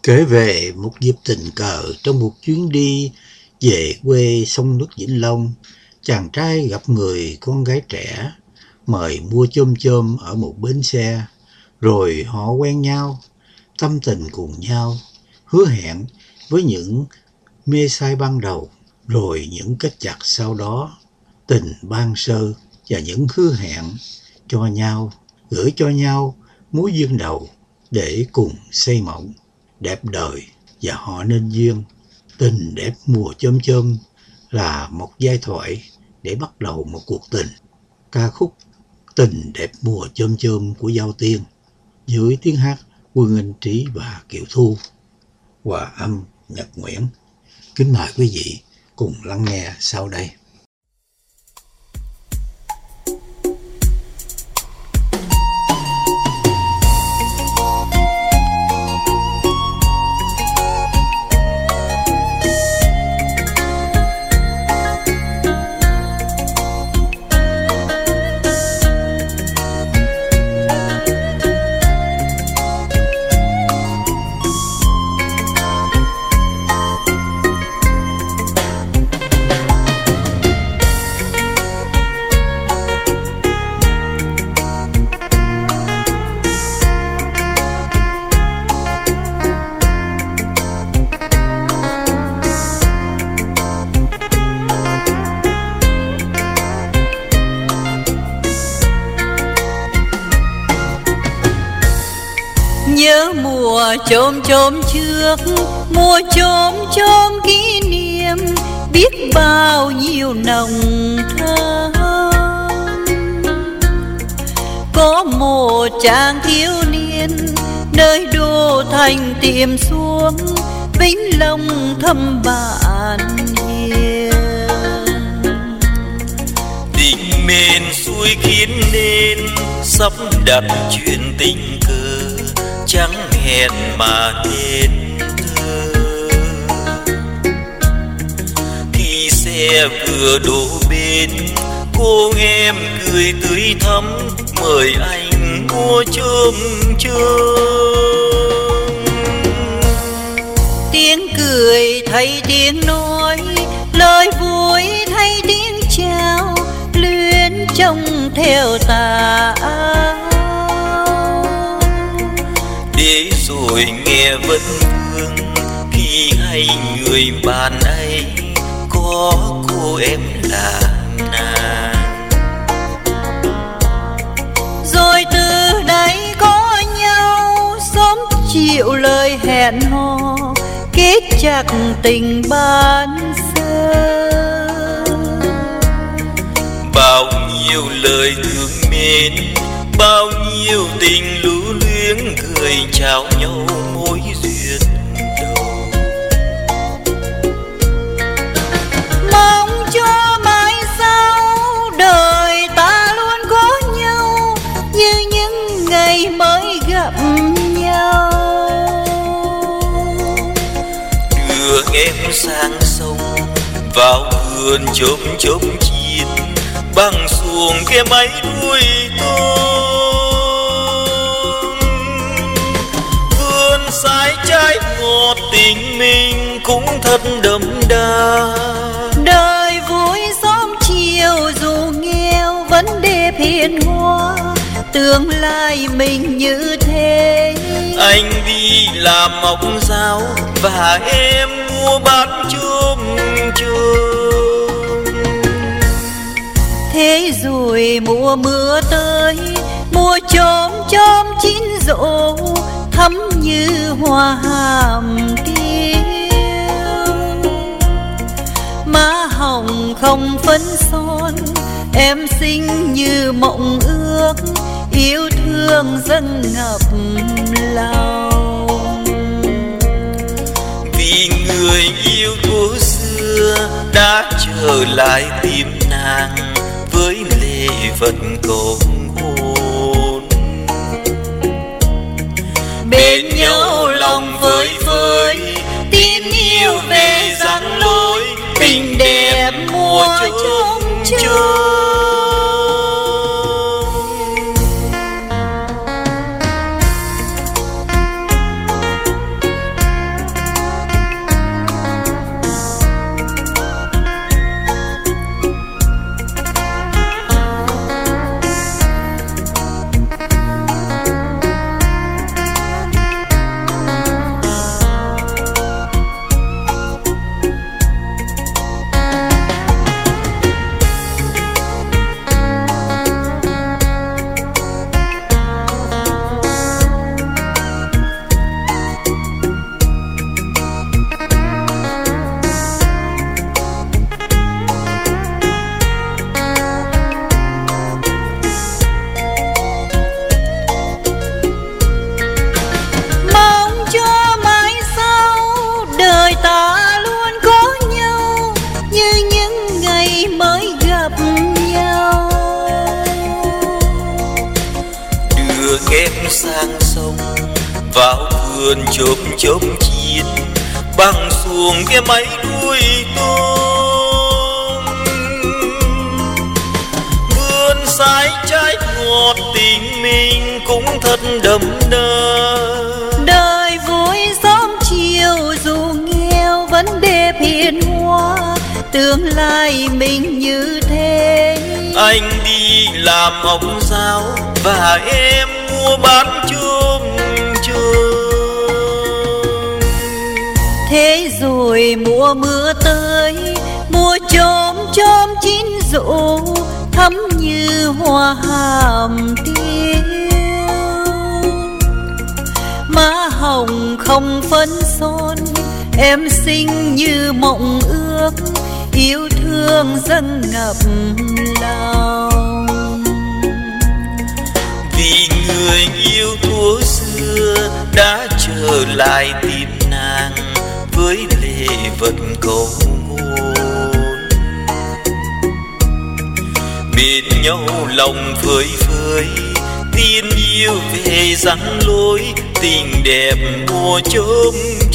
Kể về một dịp tình cờ trong một chuyến đi về quê sông nước Vĩnh Long, chàng trai gặp người con gái trẻ, mời mua chôm chôm ở một bến xe, rồi họ quen nhau, tâm tình cùng nhau, hứa hẹn với những mê say ban đầu, rồi những kết chặt sau đó, tình ban sơ và những hứa hẹn cho nhau, gửi cho nhau mối duyên đầu để cùng xây mộng đẹp đời và họ nên duyên. Tình đẹp mùa chôm chôm là một giai thoại để bắt đầu một cuộc tình. Ca khúc Tình đẹp mùa chôm chôm của Giao Tiên dưới tiếng hát Quân Anh Trí và Kiều Thu, hòa âm Nhật Nguyễn. Kính mời quý vị cùng lắng nghe sau đây. Nhớ mùa chôm chôm trước, mùa chôm chôm kỷ niệm, biết bao nhiêu nồng thơm. Có một chàng thiếu niên nơi đô thành tìm xuống, Vĩnh Long thăm bạn hiền. Tình mến xui khiến nên sắp đặt chuyện tình cờ, chẳng hẹn mà đến thơ. Khi xe vừa đổ bên, cô em cười tươi thắm mời anh mua chôm chôm. Tiếng cười thay tiếng nói, lời vui thay tiếng chào, luyến trông theo tà áo. Để rồi nghe vẫn vương khi hay người bạn ấy có cô em là nàng. Rồi từ đây có nhau sớm chiều lời hẹn hò, kết chặt tình ban sơ. Bao nhiêu lời thương mến, bao nhiêu tình lưu luyến, người chào nhau mối duyên đầu. Mong cho mãi sau đời ta luôn có nhau, như những ngày mới gặp nhau. Đưa em sang sông, vào vườn chôm chôm chiên, băng xuồng cái máy đuôi tôm. Vườn trái trái ngọt tình mình cũng thật đậm đà. Đời vui sớm chiều dù nghèo vẫn đẹp hiền hoa, tương lai mình như thế. Anh đi làm mộc giáo và em mua bán chôm chôm. Thế rồi mùa mưa tới, mùa chôm chôm chín rộ, thắm như hoa hàm tiêu. Má hồng không phấn son, em xinh như mộng ước, yêu thương dâng ngập lòng. Vì người yêu thuở xưa đã trở lại tìm nàng với lệ vật cầu hôn. Bên nhau lòng vơi vơi, tin yêu về răng lối, tình đẹp mùa chôm chôm. vào vườn chớm chớm chín băng xuống cái máy đuôi tôm. Vườn trái trái ngọt tình mình cũng thật đậm đà. Đời vui sớm chiều dù nghèo vẫn đẹp hiền hoa, tương lai mình như thế. Anh đi làm ông giáo và em mua bán chôm chôm. Thế rồi mùa mưa tới, mùa chôm chôm chín rộ, thắm như hoa hàm tiêu. Má hồng không phấn son, em xinh như mộng ước, yêu thương dâng ngập lòng. Vì người yêu thuở xưa đã trở lại tìm nàng với lệ vật cầu hôn. Bên nhau lòng phơi phới, tin yêu về răng lối, tình đẹp mùa chớm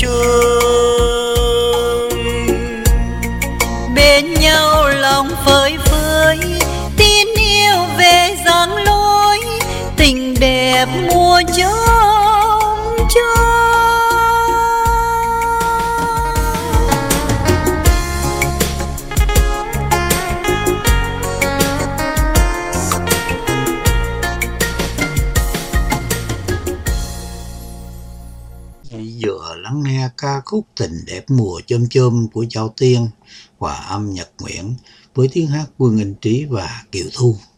chớm. Bên nhau lòng phơi phới, tin yêu về dáng lối, tình đẹp mùa chớm chớm. Vừa lắng nghe ca khúc Tình đẹp mùa chôm chôm của Châu Tiên, hòa âm Nhật Nguyễn với tiếng hát Quân Anh Trí và Kiều Thu.